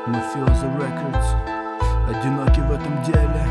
Mafioso Records, одинокий в этом деле.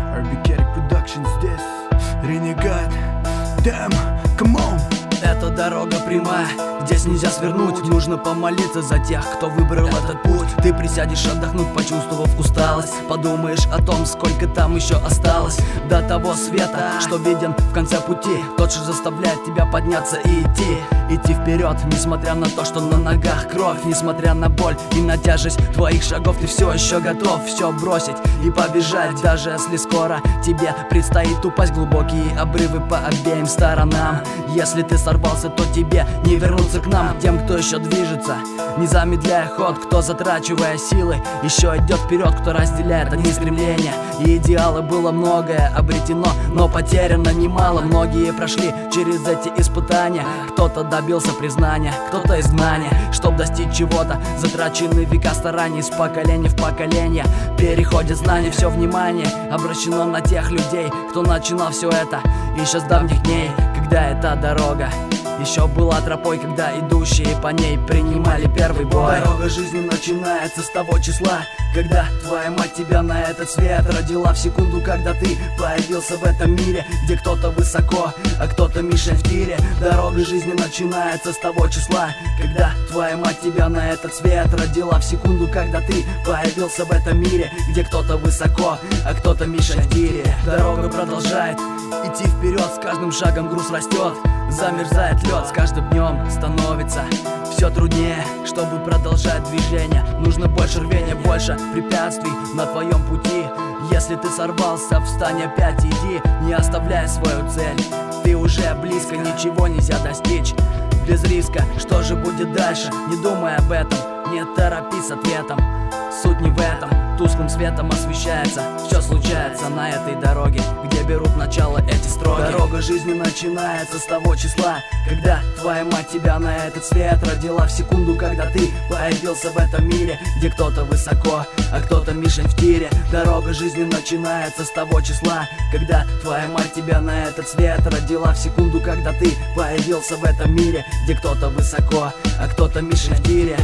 RBK Production здесь, Ренегат, damn, come on. Эта дорога прямая, здесь нельзя свернуть. Нужно помолиться за тех, кто выбрал этот путь. Ты присядешь отдохнуть, почувствовав усталость. Подумаешь о том, сколько там еще осталось до того света, что виден в конце пути. Тот же заставляет тебя подняться и идти. Идти вперед, несмотря на то, что на ногах кровь. Несмотря на боль и на тяжесть твоих шагов, ты все еще готов все бросить и побежать. Даже если скоро тебе предстоит упасть в глубокие обрывы по обеим сторонам. Если ты сорвался, то тебе не вернуться к нам. Тем, кто еще движется, не замедляя ход, кто, затрачивая силы, еще идет вперед, кто разделяет одни стремления и идеалы. Было многое обретено, но потеряно немало. Многие прошли через эти испытания. Кто-то добился признания, кто-то изгнания. Чтоб достичь чего-то, затрачены века стараний. С поколения в поколение переходит знания. Все внимание обращено на тех людей, кто начинал все это еще с давних дней. Когда эта дорога еще была тропой, когда идущие по ней принимали первый бой. Дорога жизни начинается с того числа, когда твоя мать тебя на этот свет родила. В секунду, когда ты появился в этом мире, где кто-то высоко, а кто-то мишень в тире. Дорога жизни начинается с того числа, когда твоя мать тебя на этот свет родила. В секунду, когда ты появился в этом мире, где кто-то высоко, а кто-то мишень в тире. Дорога продолжает идти вперед, с каждым шагом груз растет. Замерзает лед, с каждым днем становится все труднее. Чтобы продолжать движение, нужно больше рвения, больше препятствий на твоем пути. Если ты сорвался, встань опять, иди, не оставляя свою цель. Ты уже близко, ничего нельзя достичь без риска. Что же будет дальше? Не думай об этом, не торопись с ответом. Суть не в этом, тусклым светом освещается все случается на этой дороге, где берут начало эти строки. Дорога жизни начинается с того числа, когда твоя мать тебя на этот свет родила. В секунду, когда ты появился в этом мире, где кто-то высоко, а кто-то мишень в тире. Дорога жизни начинается с того числа, когда твоя мать тебя на этот свет родила. В секунду, когда ты появился в этом мире, где кто-то высоко, а кто-то мишень в тире.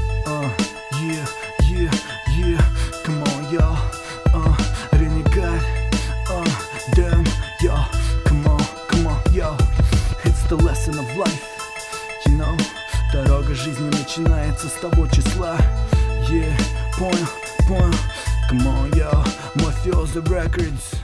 Yeah, come on, y'all. Renegade, damn, y'all. Come on, y'all. It's the lesson of life, you know. Дорога жизни начинается с того числа. Yeah, понял. Come on, y'all. Mafioso Records.